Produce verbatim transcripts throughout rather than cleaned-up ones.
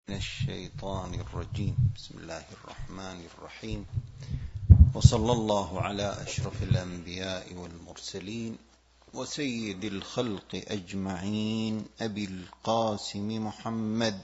من الشيطان الرجيم. بسم الله الرحمن الرحيم، وصلى الله على أشرف الأنبياء والمرسلين وسيد الخلق أجمعين أبي القاسم محمد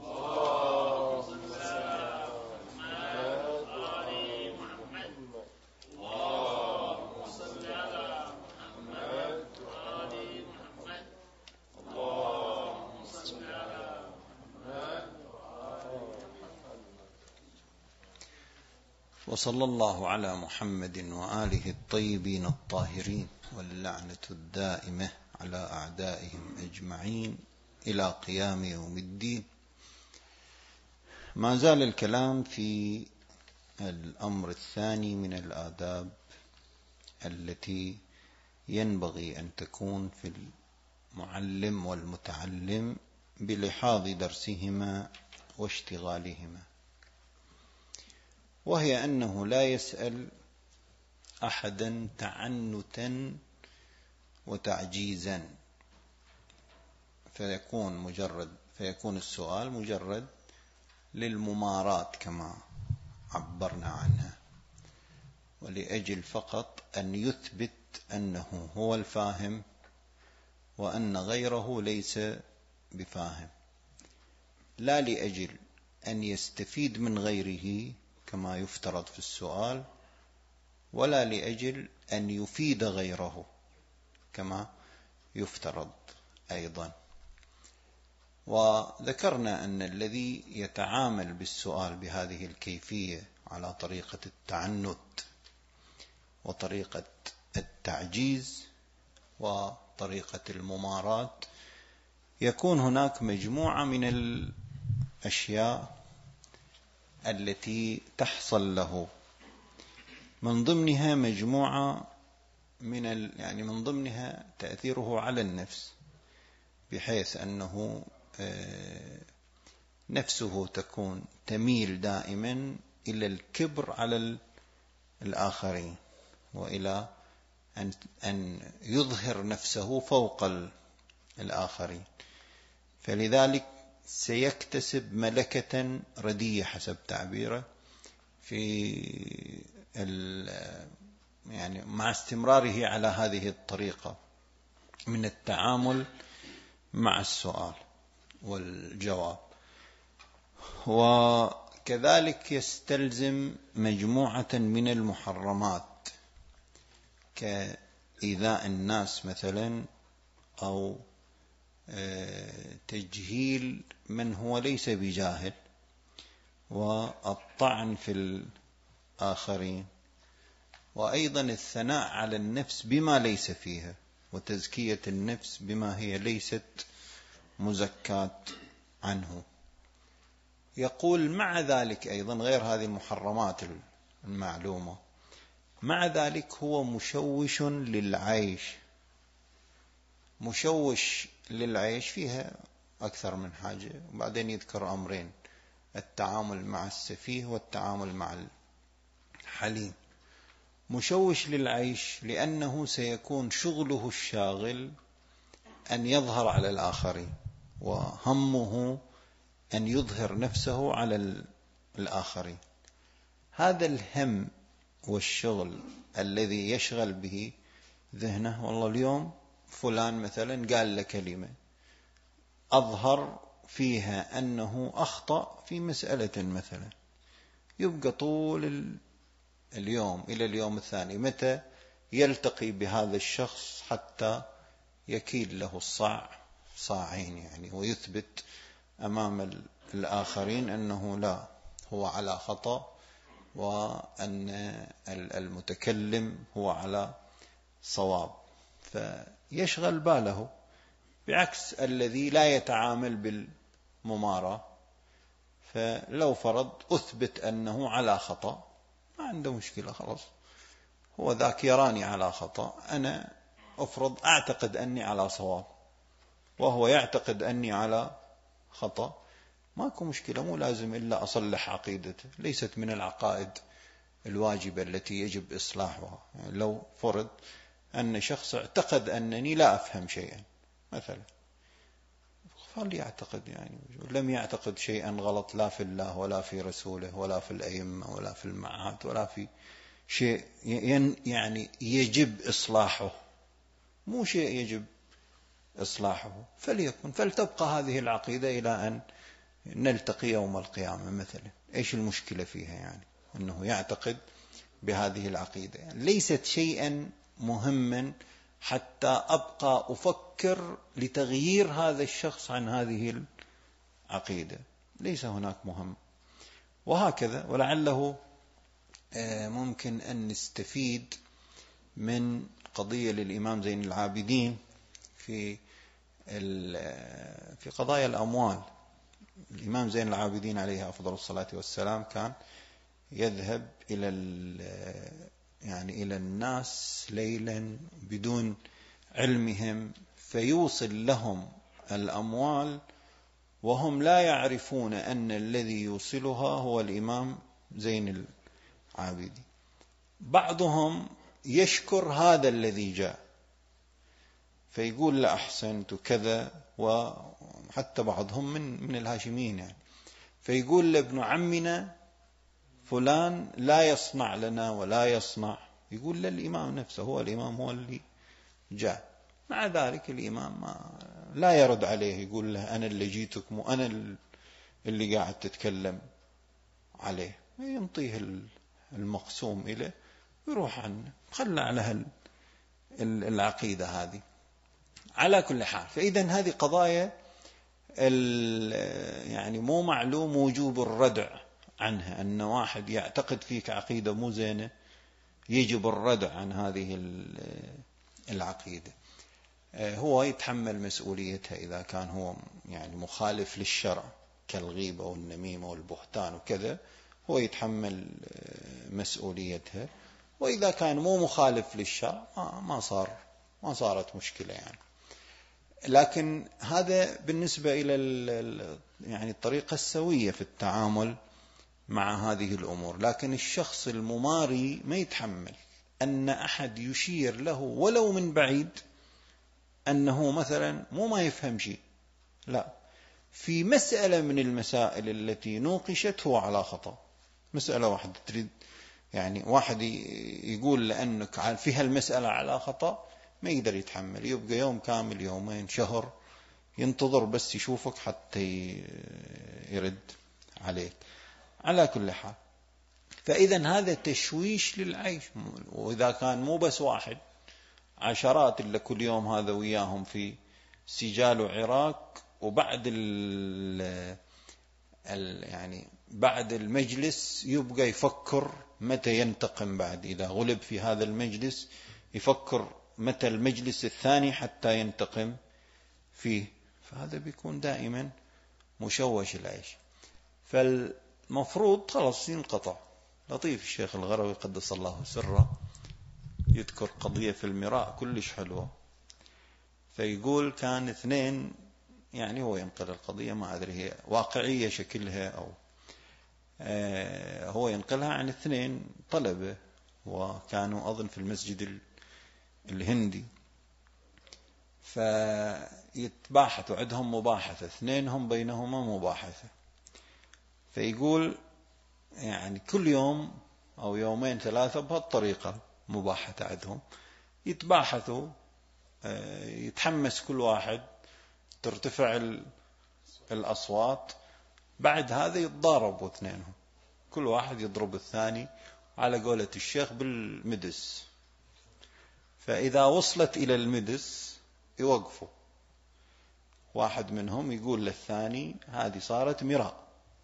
وصلى الله على محمد وآله الطيبين الطاهرين، واللعنة الدائمة على أعدائهم أجمعين إلى قيام يوم الدين. ما زال الكلام في الأمر الثاني من الآداب التي ينبغي أن تكون في المعلم والمتعلم بلحاظ درسهما واشتغالهما، وهي أنه لا يسأل أحدا تعنتا وتعجيزا فيكون مجرد فيكون السؤال مجرد للممارات كما عبرنا عنها، ولأجل فقط أن يثبت أنه هو الفاهم وأن غيره ليس بفاهم، لا لأجل أن يستفيد من غيره كما يفترض في السؤال، ولا لأجل أن يفيد غيره كما يفترض أيضا. وذكرنا أن الذي يتعامل بالسؤال بهذه الكيفية على طريقة التعنت وطريقة التعجيز وطريقة الممارات يكون هناك مجموعة من الأشياء التي تحصل له، من ضمنها مجموعة من ال... يعني من ضمنها تأثيره على النفس، بحيث أنه نفسه تكون تميل دائما إلى الكبر على الآخرين، وإلى أن أن يظهر نفسه فوق الآخرين، فلذلك سيكتسب ملكة رديئة حسب تعبيره في يعني مع استمراره على هذه الطريقة من التعامل مع السؤال والجواب. وكذلك يستلزم مجموعة من المحرمات كإيذاء الناس مثلا، أو تجهيل من هو ليس بجاهل، والطعن في الآخرين، وأيضا الثناء على النفس بما ليس فيها، وتزكية النفس بما هي ليست مزكاة عنه. يقول مع ذلك أيضا غير هذه المحرمات المعلومة، مع ذلك هو مشوش للعيش. مشوش للعيش فيها أكثر من حاجة، وبعدين يذكر أمرين: التعامل مع السفيه والتعامل مع الحليم. مشوش للعيش لأنه سيكون شغله الشاغل أن يظهر على الآخرين، وهمه أن يظهر نفسه على الآخرين. هذا الهم والشغل الذي يشغل به ذهنه، والله اليوم فلان مثلا قال له كلمة أظهر فيها أنه أخطأ في مسألة مثلا، يبقى طول اليوم إلى اليوم الثاني متى يلتقي بهذا الشخص حتى يكيل له الصاع صاعين يعني، ويثبت أمام الآخرين أنه لا، هو على خطأ، وأن المتكلم هو على صواب، فيشغل باله، بعكس الذي لا يتعامل بالممارة. فلو فرض أثبت أنه على خطأ ما عنده مشكلة، خلاص هو ذاك يراني على خطأ، أنا أفرض أعتقد أني على صواب وهو يعتقد أني على خطأ، ماكو مشكلة، مو لازم إلا أصلح عقيدته، ليست من العقائد الواجبة التي يجب إصلاحها. يعني لو فرض أن شخص اعتقد أنني لا أفهم شيئا مثلا، فليعتقد يعني، لم يعتقد شيئا غلط لا في الله ولا في رسوله ولا في الأئمة ولا في المعاد ولا في شيء يعني يجب إصلاحه، مو شيء يجب إصلاحه، فليكن، فلتبقى هذه العقيدة إلى أن نلتقي يوم القيامة مثلا. إيش المشكلة فيها يعني أنه يعتقد بهذه العقيدة؟ يعني ليست شيئا مهما حتى أبقى أفكر لتغيير هذا الشخص عن هذه العقيدة، ليس هناك مهم. وهكذا، ولعله ممكن أن نستفيد من قضية للإمام زين العابدين في في قضايا الأموال. الإمام زين العابدين عليه أفضل الصلاة والسلام كان يذهب إلى يعني إلى الناس ليلا بدون علمهم، فيوصل لهم الأموال وهم لا يعرفون أن الذي يوصلها هو الإمام زين العابدين. بعضهم يشكر هذا الذي جاء فيقول لا أحسنت كذا، وحتى بعضهم من من الهاشميين يعني، فيقول لابن عمنا فلان لا يصنع لنا ولا يصنع، يقول للإمام نفسه، هو الإمام هو اللي جاء. مع ذلك الإمام ما لا يرد عليه، يقول له أنا اللي جيتك، مو أنا اللي قاعد تتكلم عليه، ينطيه المقسوم إليه ويروح عنه، خلى على العقيدة هذه. على كل حال، فإذا هذه قضايا يعني مو معلوم وجوب الردع عنها، أن واحد يعتقد فيك عقيدة مو زينة يجب الردع عن هذه العقيدة. هو يتحمل مسؤوليتها إذا كان هو يعني مخالف للشرع كالغيبة والنميمة والبهتان وكذا، هو يتحمل مسؤوليتها. وإذا كان مو مخالف للشرع ما صار ما صارت مشكلة يعني. لكن هذا بالنسبة إلى يعني الطريقة السوية في التعامل مع هذه الأمور. لكن الشخص المماري ما يتحمل أن أحد يشير له ولو من بعيد أنه مثلا مو ما يفهم شيء، لا، في مسألة من المسائل التي نوقشت هو على خطأ. مسألة واحدة تريد يعني واحد يقول لأنك في هالمسألة على خطأ، ما يقدر يتحمل، يبقى يوم كامل يومين شهر ينتظر بس يشوفك حتى يرد عليك. على كل حال، فإذا هذا تشويش للعيش. وإذا كان مو بس واحد، عشرات اللي كل يوم هذا وياهم في سجال وعراق، وبعد ال يعني بعد المجلس يبقى يفكر متى ينتقم، بعد إذا غلب في هذا المجلس يفكر متى المجلس الثاني حتى ينتقم فيه. فهذا بيكون دائما مشوش العيش. فالمفروض خلاص ينقطع. لطيف الشيخ الغروي قدس الله سره يذكر قضية في المراء كلش حلوة، فيقول كان اثنين، يعني هو ينقل القضية ما أدري هي واقعية شكلها أو آه هو ينقلها عن اثنين طلبة، وكانوا أظن في المسجد الهندي، فيتباحثوا عندهم مباحثة، اثنينهم بينهما مباحثة. فيقول يعني كل يوم أو يومين ثلاثة بهالطريقة مباحثة عندهم، يتباحثوا، يتحمس كل واحد، ترتفع الأصوات، بعد هذا يتضاربوا اثنينهم، كل واحد يضرب الثاني على قولة الشيخ بالمدس. فإذا وصلت إلى المدس يوقفوا، واحد منهم يقول للثاني هذه صارت مراء،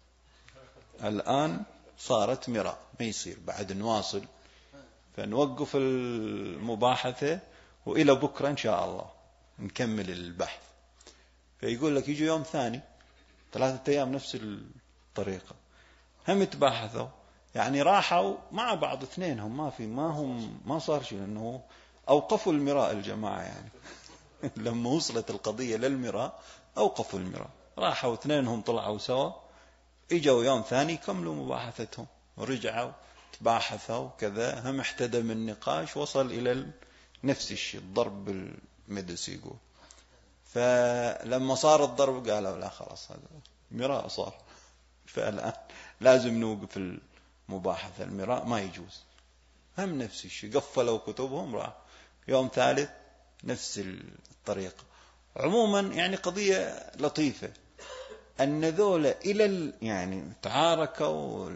الآن صارت مراء، ما يصير بعد نواصل، فنوقف المباحثة وإلى بكرة إن شاء الله نكمل البحث. فيقول لك يجي يوم ثاني ثلاثة أيام نفس الطريقة، هم يتباحثوا، يعني راحوا مع بعض اثنينهم، ما في ما هم ما صار شيء، لأنه أوقفوا المراء الجماعة يعني لما وصلت القضية للمراء أوقفوا المراء، راحوا اثنينهم طلعوا سوا، اجوا يوم ثاني كملوا مباحثتهم ورجعوا تباحثوا كذا، هم احتدم النقاش وصل إلى نفس الشيء، الضرب بالمدس يقول. فلما صار الضرب قالوا لا خلاص هذا مراء صار، فالآن لازم نوقف المباحثة، المراء ما يجوز. هم نفس الشيء، قفلوا كتبهم راح يوم ثالث نفس الطريقة. عموما يعني قضية لطيفة أن ذولا إلى يعني تعاركوا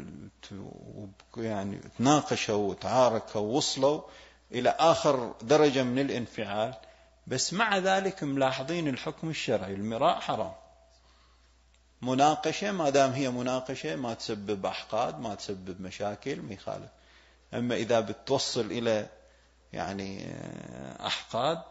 يعني تناقشوا وتعاركوا ووصلوا إلى آخر درجة من الانفعال، بس مع ذلك ملاحظين الحكم الشرعي، المراء حرام. مناقشة ما دام هي مناقشة ما تسبب أحقاد ما تسبب مشاكل ما يخالف. أما إذا بتوصل إلى يعني أحقاد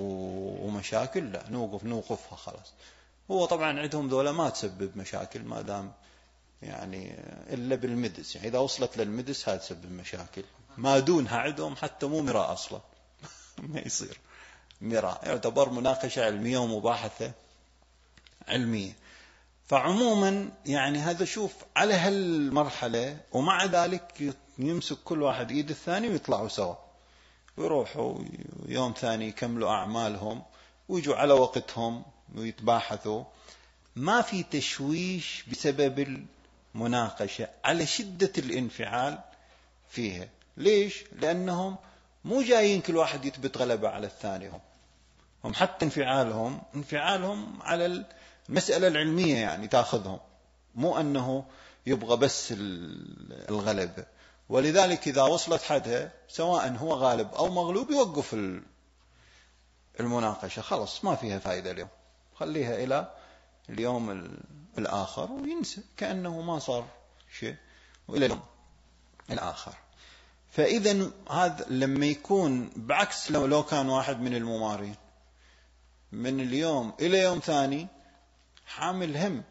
ومشاكل لا نوقف نوقفها خلاص. هو طبعا عندهم ذولا ما تسبب مشاكل ما دام يعني إلا بالمدس، يعني إذا وصلت للمدس هذا تسبب مشاكل، ما دونها عندهم حتى مو مراء أصلا ما يصير مراء، يعتبر مناقشة علمية ومباحثة علمية. فعموما يعني هذا شوف على هالمرحلة، ومع ذلك يمسك كل واحد ايد الثاني ويطلعوا سوا ويروحوا يوم ثاني يكملوا أعمالهم ويجوا على وقتهم ويتباحثوا. ما في تشويش بسبب المناقشة على شدة الانفعال فيها. ليش؟ لأنهم مو جايين كل واحد يثبت غلبة على الثاني، هم هم حتى انفعالهم انفعالهم على المسألة العلمية يعني تأخذهم، مو أنه يبغى بس الغلبة. ولذلك إذا وصلت حدها سواء هو غالب أو مغلوب يوقف المناقشة خلاص ما فيها فائدة اليوم، خليها إلى اليوم الآخر وينسى كأنه ما صار شيء وإلى اليوم الآخر. فإذا هذا لما يكون بعكس لو, لو كان واحد من الممارين من اليوم إلى يوم ثاني حامل هم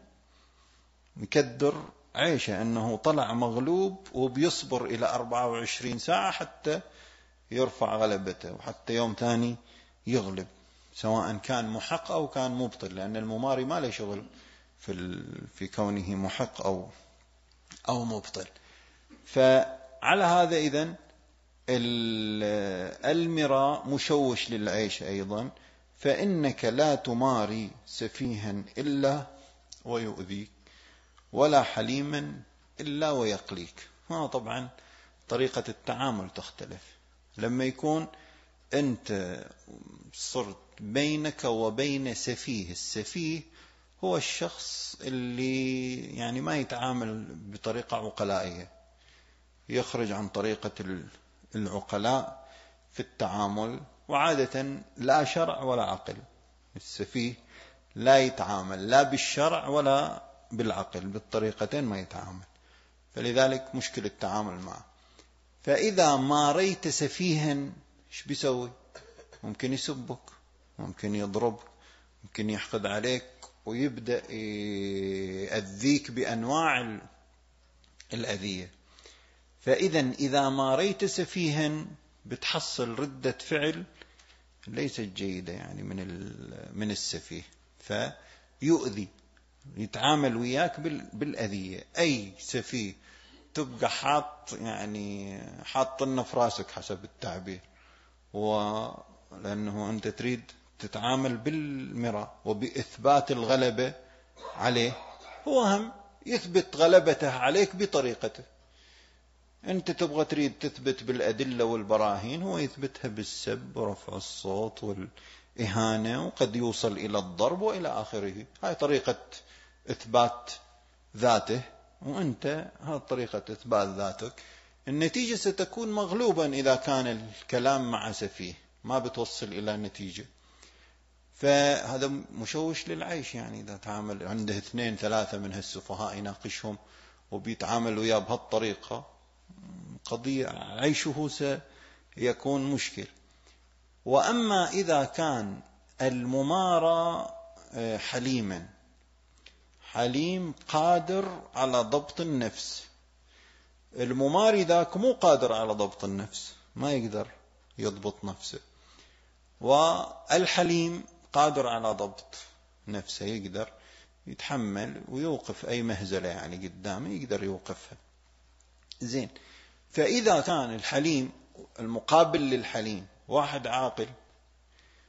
مكدر عيشه أنه طلع مغلوب وبيصبر إلى أربعة وعشرين ساعة حتى يرفع غلبته وحتى يوم ثاني يغلب، سواء كان محق أو كان مبطل، لأن المماري ما له شغل في في كونه محق أو أو مبطل. فعلى هذا إذن المراء مشوش للعيش أيضا، فإنك لا تماري سفيها إلا ويؤذيك ولا حليما إلا ويقليك. ها طبعا طريقة التعامل تختلف لما يكون أنت صرت بينك وبين سفيه. السفيه هو الشخص اللي يعني ما يتعامل بطريقة عقلائية، يخرج عن طريقة العقلاء في التعامل، وعادة لا شرع ولا عقل. السفيه لا يتعامل لا بالشرع ولا بالعقل، بالطريقتين ما يتعامل، فلذلك مشكل التعامل معه. فإذا ماريت سفيها ايش بيسوي؟ ممكن يسبك، ممكن يضربك، ممكن يحقد عليك ويبدأ يأذيك بأنواع الأذية. فإذا إذا ماريت سفيها بتحصل ردة فعل ليست جيدة يعني من من السفيه، فيؤذي يتعامل وياك بالأذية. أي سفيه تبقى حاط يعني حاط لنا في راسك حسب التعبير، ولأنه أنت تريد تتعامل بالمراء وبإثبات الغلبة عليه، هو هم يثبت غلبته عليك بطريقته. أنت تبغى تريد تثبت بالأدلة والبراهين، هو يثبتها بالسب ورفع الصوت والإهانة، وقد يوصل إلى الضرب وإلى آخره. هاي طريقة إثبات ذاته، وأنت هاي طريقة إثبات ذاتك. النتيجة ستكون مغلوبا إذا كان الكلام مع سفيه ما بتوصل إلى نتيجة. فهذا مشوش للعيش، يعني إذا تعامل عنده اثنين ثلاثة من هالسفهاء يناقشهم وبيتعامل وياه بهالطريقة، قضية عيشه سيكون مشكل. وأما إذا كان الممارى حليما، حليم قادر على ضبط النفس، المماري ذاك مو قادر على ضبط النفس، ما يقدر يضبط نفسه، والحليم قادر على ضبط نفسه، يقدر يتحمل ويوقف أي مهزلة يعني قدامه يقدر يوقفها. زين، فإذا كان الحليم المقابل للحليم واحد عاقل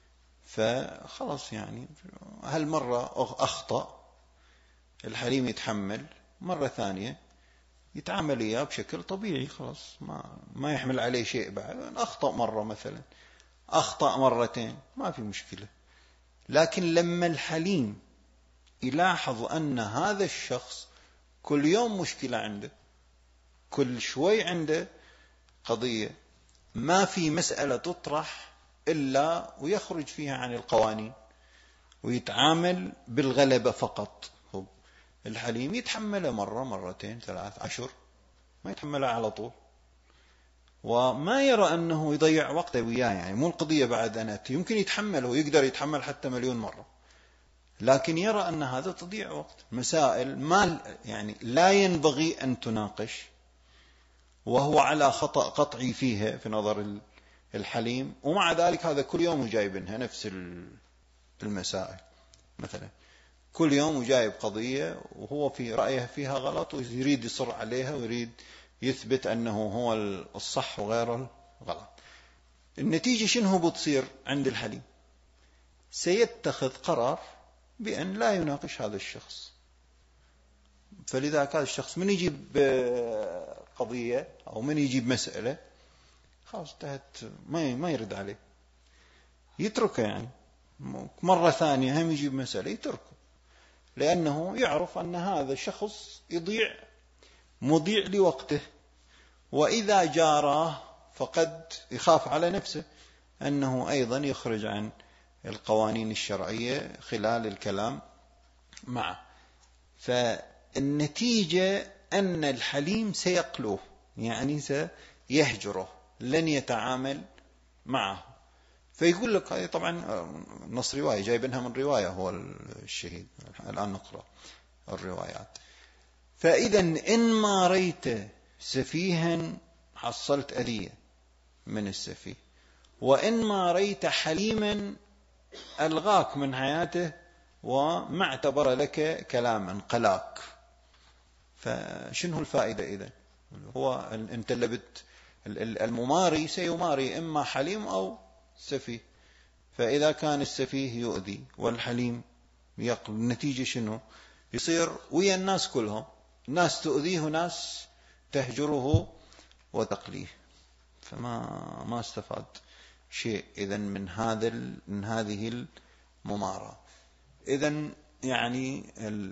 فخلص يعني هالمرة أخطأ، الحليم يتحمل، مرة ثانية يتعامل إياه بشكل طبيعي، خلاص ما ما يحمل عليه شيء بعد. أخطأ مرة مثلا، أخطأ مرتين، ما في مشكلة. لكن لما الحليم يلاحظ أن هذا الشخص كل يوم مشكلة عنده، كل شوي عنده قضية، ما في مسألة تطرح إلا ويخرج فيها عن القوانين ويتعامل بالغلبة فقط، هو الحليم يتحمله مرة مرتين ثلاث عشر، ما يتحملها على طول، وما يرى أنه يضيع وقته وياه. يعني مو القضية بعد أنا يمكن يتحمله ويقدر يتحمل حتى مليون مرة، لكن يرى أن هذا تضيع وقت، مسائل ما يعني لا ينبغي أن تناقش، وهو على خطأ قطعي فيها في نظر الحليم، ومع ذلك هذا كل يوم جايبنها نفس المسائل. مثلا كل يوم جايب قضية وهو في رأيه فيها غلط ويريد يصر عليها ويريد يثبت أنه هو الصح وغير الغلط. النتيجة شنو بتصير عند الحليم؟ سيتخذ قرار بأن لا يناقش هذا الشخص. فلذلك هذا الشخص من يجيب قضية أو من يجيب مسألة خلاص انتهت، ما ما يرد عليه، يتركه. يعني مرة ثانية هم يجيب مسألة يتركه، لأنه يعرف أن هذا الشخص يضيع مضيع لوقته، وإذا جاراه فقد يخاف على نفسه أنه أيضا يخرج عن القوانين الشرعية خلال الكلام معه. فالنتيجة أن الحليم سيقلوه، يعني سيهجره، لن يتعامل معه. فيقول لك هذه طبعا نص رواية جايبينها من رواية هو الشهيد، الآن نقرأ الروايات. فإذا إن ما ريت سفيها حصلت أذية من السفيه، وإن ما ريت حليما ألغاك من حياته وما اعتبر لك كلاما قلاك. فشنو الفائدة إذن؟ هو أنت اللي بت المماري سيماري إما حليم أو سفيه، فإذا كان السفيه يؤذي والحليم يقل، النتيجة شنو؟ يصير ويا الناس كلهم، ناس تؤذيه وناس تهجره وتقليه، فما ما استفاد شيء إذن من هذا من هذه الممارة. إذن يعني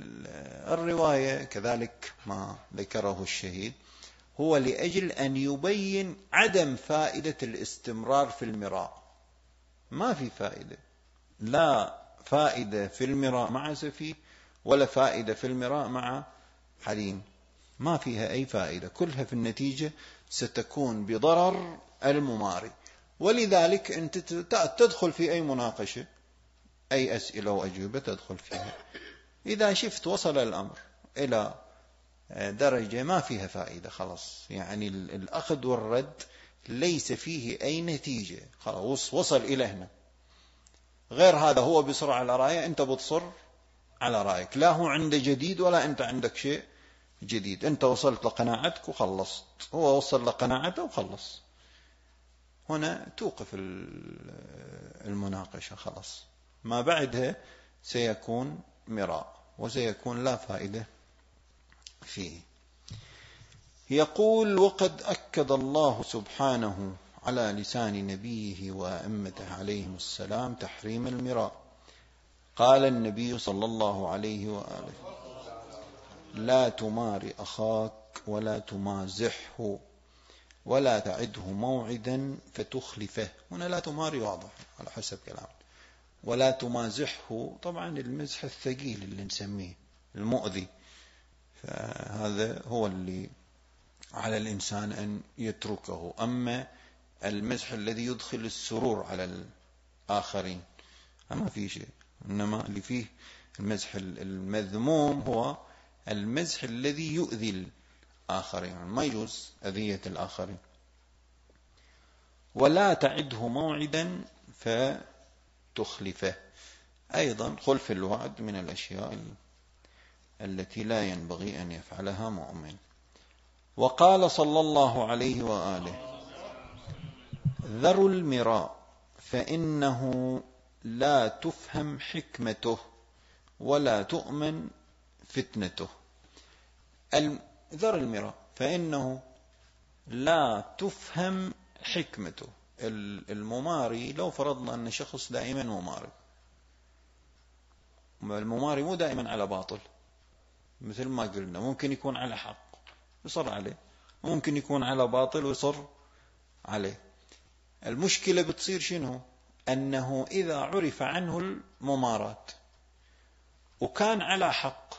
الرواية كذلك ما ذكره الشهيد هو لأجل أن يبين عدم فائدة الاستمرار في المراء. ما في فائدة، لا فائدة في المراء مع سفيه ولا فائدة في المراء مع حليم، ما فيها أي فائدة، كلها في النتيجة ستكون بضرر المماري. ولذلك أنت تدخل في أي مناقشة، أي أسئلة وأجوبة تدخل فيها، إذا شفت وصل الأمر إلى درجة ما فيها فائدة خلاص، يعني الأخذ والرد ليس فيه أي نتيجة، خلاص وصل إلى هنا. غير هذا هو بيصر على رأيه، أنت بتصر على رأيك، لا هو عنده جديد ولا أنت عندك شيء جديد، أنت وصلت لقناعتك وخلصت، هو وصل لقناعته وخلص. هنا توقف المناقشة خلاص، ما بعدها سيكون مراء وسيكون لا فائدة فيه. يقول: وقد أكد الله سبحانه على لسان نبيه وأئمته عليهم السلام تحريم المراء. قال النبي صلى الله عليه وآله: لا تمار أخاك ولا تمازحه ولا تعده موعدا فتخلفه. هنا لا تمار واضح على حسب كلام، ولا تمازحه طبعا المزح الثقيل اللي نسميه المؤذي، فهذا هو اللي على الإنسان أن يتركه. أما المزح الذي يدخل السرور على الآخرين ما فيه شيء، إنما اللي فيه المزح المذموم هو المزح الذي يؤذي الآخرين، ما يجوز أذية الآخرين. ولا تعده موعدا فتخلفه، أيضا خلف الوعد من الأشياء التي لا ينبغي أن يفعلها مؤمن. وقال صلى الله عليه وآله: ذروا المراء فإنه لا تفهم حكمته ولا تؤمن فتنته. ذر المراء فإنه لا تفهم حكمته. المماري لو فرضنا أن شخص دائما مماري، المماري مو دائما على باطل، مثل ما قلنا ممكن يكون على حق يصر عليه، ممكن يكون على باطل ويصر عليه. المشكلة بتصير شنو؟ أنه إذا عرف عنه الممارات وكان على حق،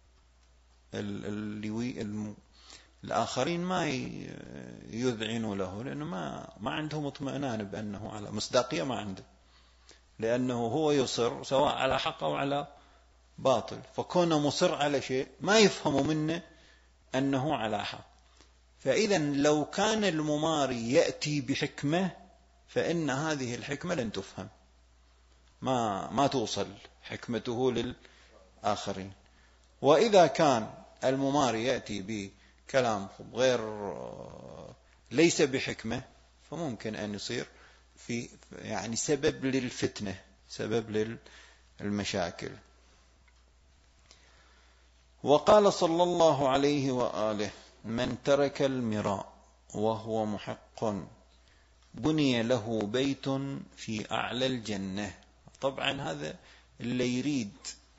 اللي الآخرين ما يذعنوا له، لأنه ما ما عندهم اطمئنان بأنه على مصداقية، ما عنده، لأنه هو يصر سواء على حق أو على باطل، فكونه مصر على شيء ما يفهموا منه أنه على حق. فإذا لو كان المماري يأتي بحكمة فإن هذه الحكمة لن تفهم، ما ما توصل حكمته للآخرين. وإذا كان المماري يأتي بكلام غير ليس بحكمة فممكن أن يصير في يعني سبب للفتنة، سبب للمشاكل. وقال صلى الله عليه وآله: من ترك المراء وهو محق بني له بيت في أعلى الجنة. طبعا هذا اللي يريد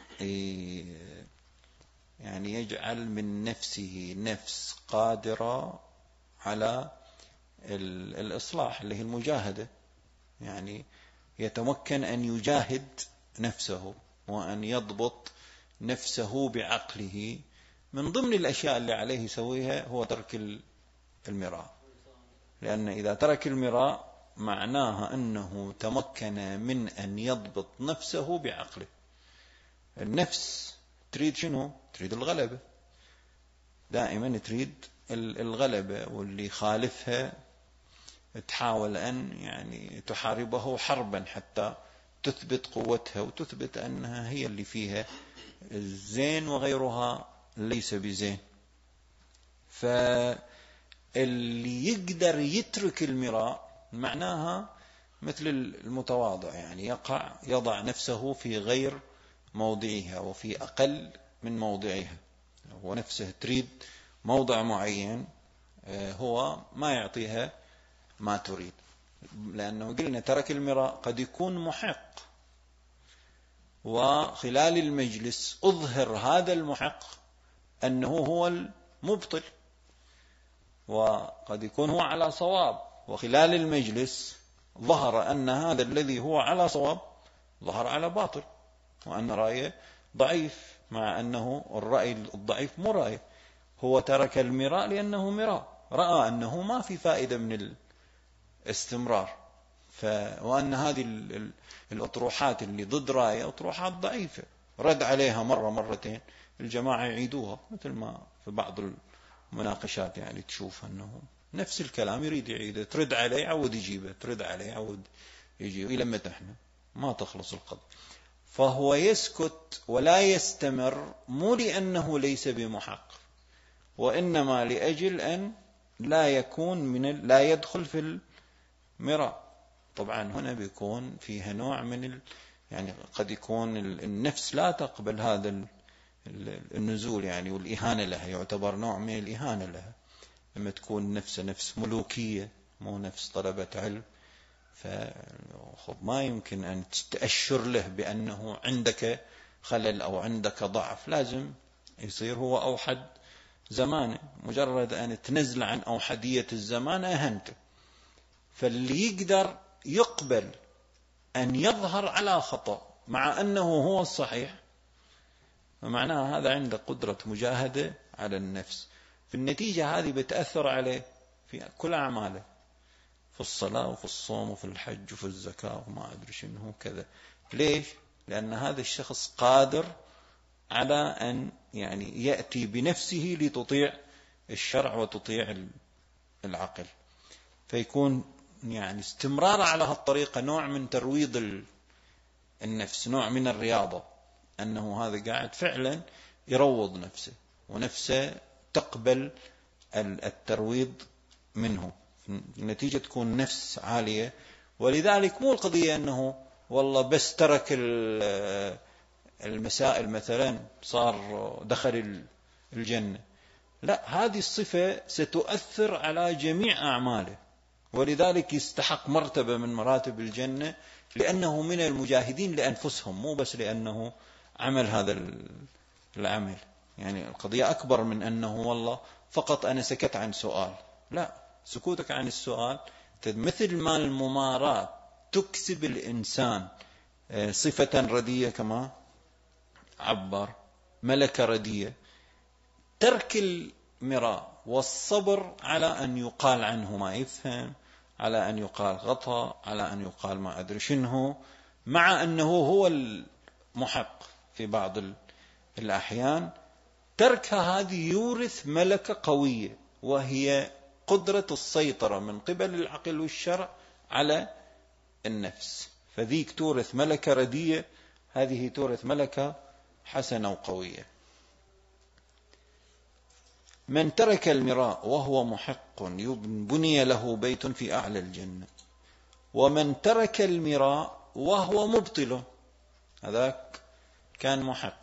يعني يجعل من نفسه نفس قادرة على الإصلاح، اللي هي المجاهدة، يعني يتمكن أن يجاهد نفسه وأن يضبط نفسه بعقله. من ضمن الأشياء اللي عليه يسويها هو ترك المراء، لأن إذا ترك المراء معناها أنه تمكن من أن يضبط نفسه بعقله. النفس تريد شنو؟ تريد الغلبة، دائما تريد الغلبة، واللي يخالفها تحاول أن يعني تحاربه حربا حتى تثبت قوتها وتثبت أنها هي اللي فيها الزين وغيرها ليس بزين. فاللي يقدر يترك المراء معناها مثل المتواضع، يعني يقع يضع نفسه في غير موضعها وفي أقل من موضعها، ونفسه تريد موضع معين هو ما يعطيها ما تريد، لأنه قلنا ترك المراء قد يكون محق، وخلال المجلس أظهر هذا المحق أنه هو المبطل، وقد يكون هو على صواب، وخلال المجلس ظهر أن هذا الذي هو على صواب ظهر على باطل، وأن رأيه ضعيف، مع أنه الرأي الضعيف مو رأيه، هو ترك المراء لأنه مراء، رأى أنه ما في فائدة من الاستمرار، ف... وأن هذه الأطروحات اللي ضد رأيه أطروحات ضعيفة، رد عليها مرة مرتين الجماعة يعيدوها، مثل ما في بعض المناقشات يعني تشوف أنه نفس الكلام يريد يعيده، ترد عليه عود يجيبه، ترد عليه عود يجيبه، إلى متى احنا ما تخلص القضية. فهو يسكت ولا يستمر، مو لأنه ليس بمحق، وإنما لأجل أن لا يكون من لا يدخل في المراء. طبعا هنا بيكون فيها نوع من ال... يعني قد يكون النفس لا تقبل هذا النزول يعني، والإهانة لها يعتبر نوع من الإهانة لها، لما تكون نفس نفس ملوكية مو نفس طلبة علم، فما يمكن أن تأشر له بأنه عندك خلل أو عندك ضعف، لازم يصير هو أوحد زمانه، مجرد أن تنزل عن أوحدية الزمان أهنته. فاللي يقدر يقبل أن يظهر على خطأ مع أنه هو الصحيح، فمعناها هذا عنده قدرة مجاهدة على النفس، في النتيجة هذه بتأثر عليه في كل أعماله، في الصلاة وفي الصوم وفي الحج وفي الزكاة وما أدري شنو كذا. ليش؟ لأن هذا الشخص قادر على أن يعني يأتي بنفسه لتطيع الشرع وتطيع العقل، فيكون يعني استمرار على هالطريقة نوع من ترويض النفس، نوع من الرياضة، أنه هذا قاعد فعلا يروض نفسه، ونفسه تقبل الترويض منه، النتيجة تكون نفس عالية. ولذلك مو القضية أنه والله بس ترك المسائل مثلا صار دخل الجنة. لا، هذه الصفة ستؤثر على جميع أعماله، ولذلك يستحق مرتبة من مراتب الجنة، لأنه من المجاهدين لأنفسهم، مو بس لأنه عمل هذا العمل. يعني القضية أكبر من أنه والله فقط أنا سكت عن سؤال. لا، سكوتك عن السؤال مثل ما المماراة تكسب الإنسان صفة ردية كما عبر ملكة ردية. ترك المراء والصبر على أن يقال عنه ما يفهم، على أن يقال غطى، على أن يقال ما أدري شنه، مع أنه هو المحق في بعض الأحيان. تركها هذه يورث ملكة قوية، وهي قدرة السيطرة من قبل العقل والشرع على النفس. فذيك تورث ملكة ردية، هذه تورث ملكة حسنة وقوية. من ترك المراء وهو محق بني له بيت في أعلى الجنة، ومن ترك المراء وهو مبطل، هذاك كان محق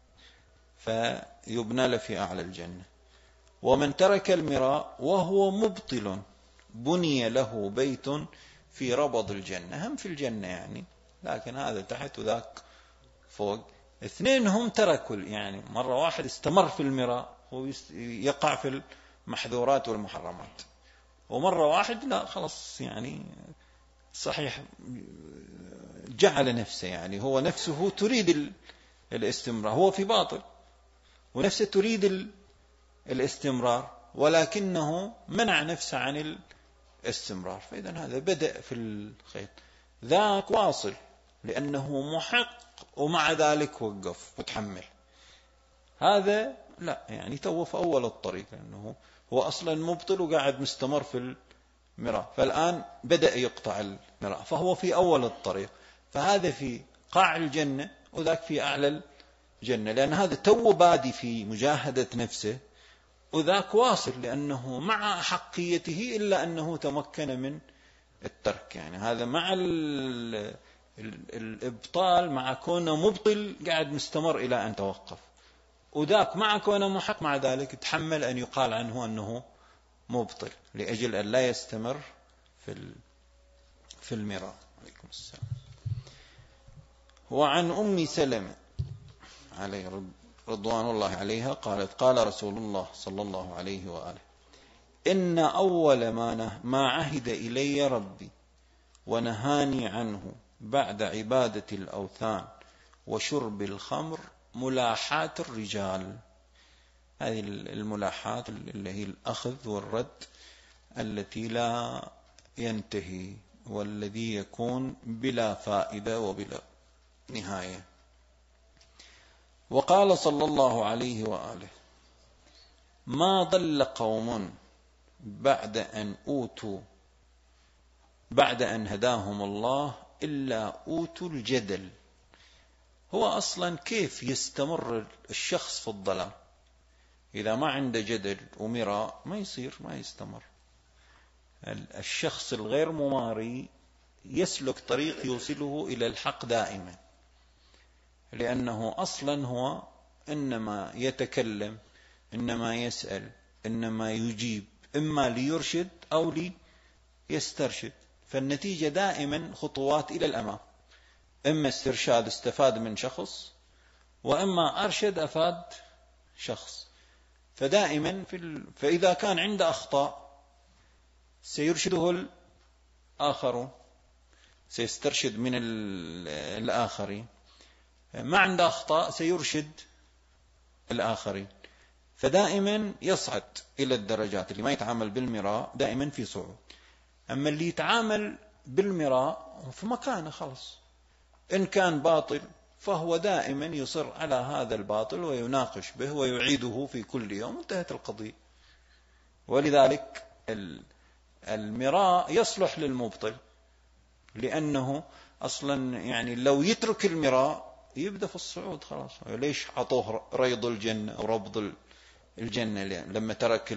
فيبنى له في أعلى الجنة، ومن ترك المراء وهو مبطل بني له بيت في ربض الجنة. هم في الجنة يعني، لكن هذا تحت وذاك فوق. اثنين هم تركوا، يعني مرة واحد استمر في المراء ويقع في المحذورات والمحرمات، ومرة واحد لا خلص، يعني صحيح جعل نفسه، يعني هو نفسه تريد الاستمرار، هو في باطل ونفسه تريد الاستمرار، ولكنه منع نفسه عن الاستمرار. فإذا هذا بدأ في الخير، ذاك واصل لأنه محق ومع ذلك وقف وتحمل. هذا لا، يعني تو في أول الطريق، لأنه هو أصلا مبطل وقاعد مستمر في المراء، فالآن بدأ يقطع المراء، فهو في أول الطريق. فهذا في قاع الجنة وذاك في أعلى الجنة، لأن هذا تو بادي في مجاهدة نفسه، وذاك واصل لأنه مع حقيته إلا أنه تمكن من الترك. يعني هذا مع ال الإبطال، مع كونه مبطل قاعد مستمر إلى أن توقف، وذاك مع كونه محق مع ذلك تحمل أن يقال عنه أنه مبطل لأجل أن لا يستمر في في المراء. عليكم السلام. وعن أم سلمة عليه رضوان الله عليها قالت: قال رسول الله صلى الله عليه وآله: إن أول ما ما عهد إلي ربي ونهاني عنه بعد عبادة الأوثان وشرب الخمر ملاحات الرجال. هذه الملاحات اللي هي الأخذ والرد التي لا ينتهي، والذي يكون بلا فائدة وبلا نهاية. وقال صلى الله عليه وآله: ما ضل قوم بعد أن أوتوا بعد أن هداهم الله إلا أوتوا الجدل. هو أصلا كيف يستمر الشخص في الضلال؟ إذا ما عنده جدل ومراء ما يصير، ما يستمر. الشخص الغير مماري يسلك طريق يوصله إلى الحق دائما، لأنه أصلا هو إنما يتكلم، إنما يسأل، إنما يجيب، إما ليرشد أو ليسترشد. فالنتيجة دائما خطوات إلى الأمام، إما استرشاد استفاد من شخص، وإما أرشد أفاد شخص. فدائما في ال... فإذا كان عنده أخطاء سيرشده الآخرون، سيسترشد من الآخرين. ما عنده أخطاء سيرشد الآخرين. فدائما يصعد إلى الدرجات. اللي ما يتعامل بالمراء دائما في صعود، أما اللي يتعامل بالمراء في مكانه خلص. إن كان باطل فهو دائما يصر على هذا الباطل ويناقش به ويعيده في كل يوم، انتهت القضية. ولذلك المراء يصلح للمبطل، لأنه أصلا يعني لو يترك المراء يبدأ في الصعود خلاص. ليش عطوه ريض الجنة أو ربض الجنة لما ترك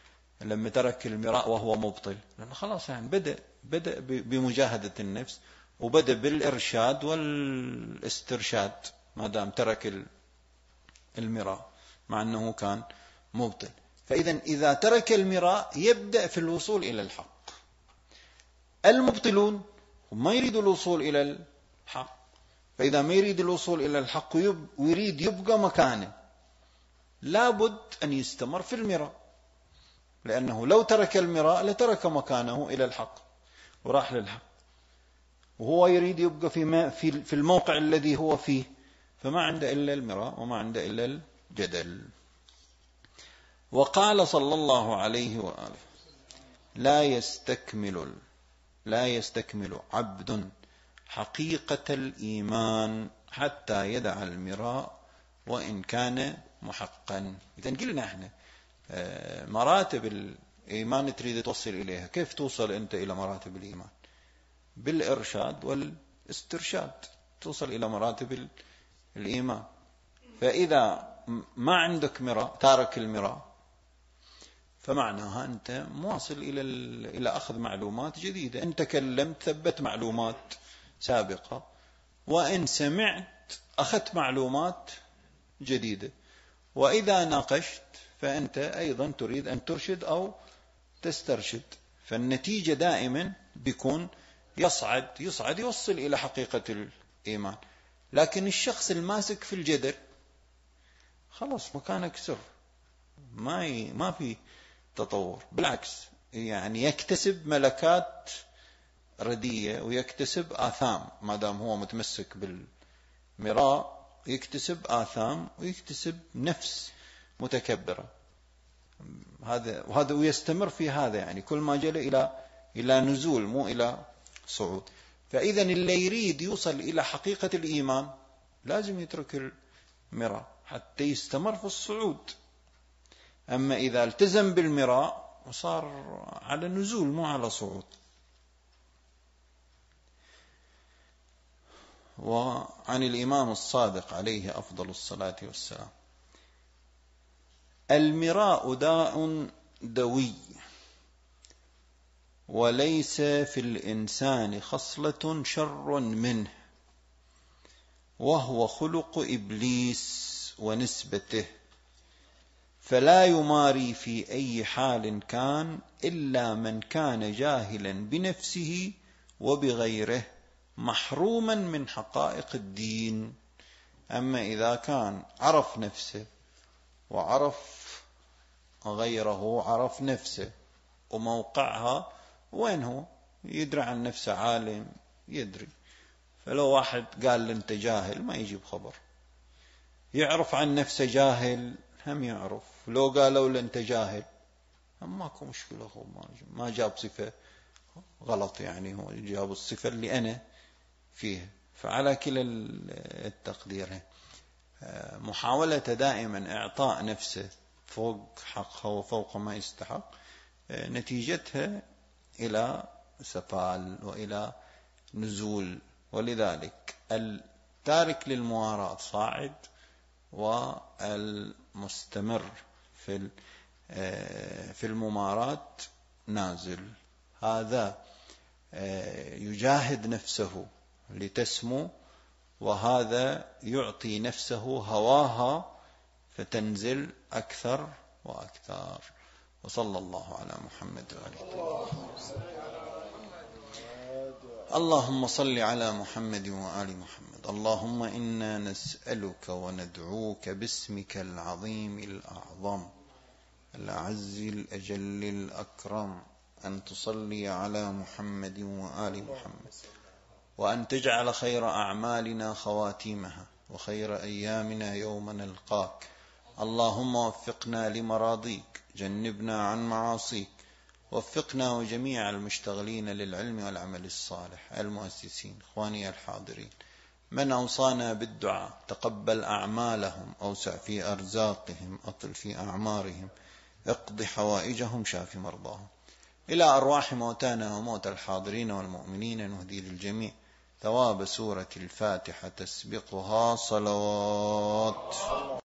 لما ترك المراء وهو مبطل؟ لأنه خلاص يعني بدأ بدأ بمجاهدة النفس وبدأ بالإرشاد والاسترشاد ما دام ترك المراء مع أنه كان مبطل. فإذا إذا ترك المراء يبدأ في الوصول إلى الحق. المبطلون ما يريدوا الوصول إلى الحق، فإذا ما يريد الوصول إلى الحق ويريد يبقى مكانه لابد أن يستمر في المراء، لأنه لو ترك المراء لترك مكانه إلى الحق وراح للحق، وهو يريد يبقى في في الموقع الذي هو فيه، فما عنده إلا المراء وما عنده إلا الجدل. وقال صلى الله عليه وآله: لا يستكمل لا يستكمل عبد حقيقة الإيمان حتى يدع المراء وإن كان محقا. إذن قلنا احنا مراتب الإيمان تريد توصل إليها، كيف توصل أنت إلى مراتب الإيمان؟ بالإرشاد والاسترشاد توصل إلى مراتب الإيمان. فإذا ما عندك مراء، تارك المراء، فمعناها أنت مواصل إلى إلى أخذ معلومات جديدة. أن تكلمت ثبت معلومات سابقة، وإن سمعت أخذت معلومات جديدة، وإذا ناقشت فأنت أيضا تريد أن ترشد أو تسترشد. فالنتيجة دائما بيكون يصعد يصعد يوصل إلى حقيقة الإيمان. لكن الشخص الماسك في الجدل خلاص مكانك سر، ما ي... ما في تطور، بالعكس يعني يكتسب ملكات ردية ويكتسب آثام. ما دام هو متمسك بالمراء يكتسب آثام ويكتسب نفس متكبرة. هذا وهذا ويستمر في هذا، يعني كل ما جل إلى إلى نزول مو إلى صعود. فإذا اللي يريد يوصل إلى حقيقة الإيمان لازم يترك المراء حتى يستمر في الصعود. أما إذا التزم بالمراء وصار على نزول مو على صعود. وعن الإمام الصادق عليه أفضل الصلاة والسلام: المراء داء دوي، وليس في الإنسان خصلة شر منه، وهو خلق إبليس ونسبته، فلا يماري في أي حال كان إلا من كان جاهلا بنفسه وبغيره محروما من حقائق الدين. أما إذا كان عرف نفسه وعرف غيره، عرف نفسه وموقعها وين هو، يدري عن نفسه عالم يدري. فلو واحد قال له أنت جاهل ما يجيب خبر، يعرف عن نفسه جاهل هم يعرف. لو قالوا له أنت جاهل هم ماكو مشكلة، هو ما جاب صفة غلط، يعني هو جاب الصفة اللي أنا فيها. فعلى كلا التقدير محاولة دائما إعطاء نفسه فوق حقها وفوق ما يستحق نتيجتها إلى سفال وإلى نزول. ولذلك التارك للمواراة صاعد، والمستمر في في المماراة نازل. هذا يجاهد نفسه لتسمو، وهذا يعطي نفسه هواها فتنزل أكثر وأكثر. وصلى الله على محمد وآله. اللهم صل على محمد وآل محمد. اللهم إنا نسألك وندعوك باسمك العظيم الأعظم الأعز الأجل الأكرم أن تصلي على محمد وآل محمد، وأن تجعل خير أعمالنا خواتيمها، وخير أيامنا يوم نلقاك. اللهم وفقنا لمراضيك، جنبنا عن معاصيك، وفقنا وجميع المشتغلين للعلم والعمل الصالح، المؤسسين، إخواني الحاضرين. من أوصانا بالدعاء تقبل أعمالهم، أوسع في أرزاقهم، أطل في أعمارهم، اقض حوائجهم، شاف مرضاهم. إلى أرواح موتانا وموت الحاضرين والمؤمنين نهدي للجميع ثواب سورة الفاتحة تسبقها صلوات.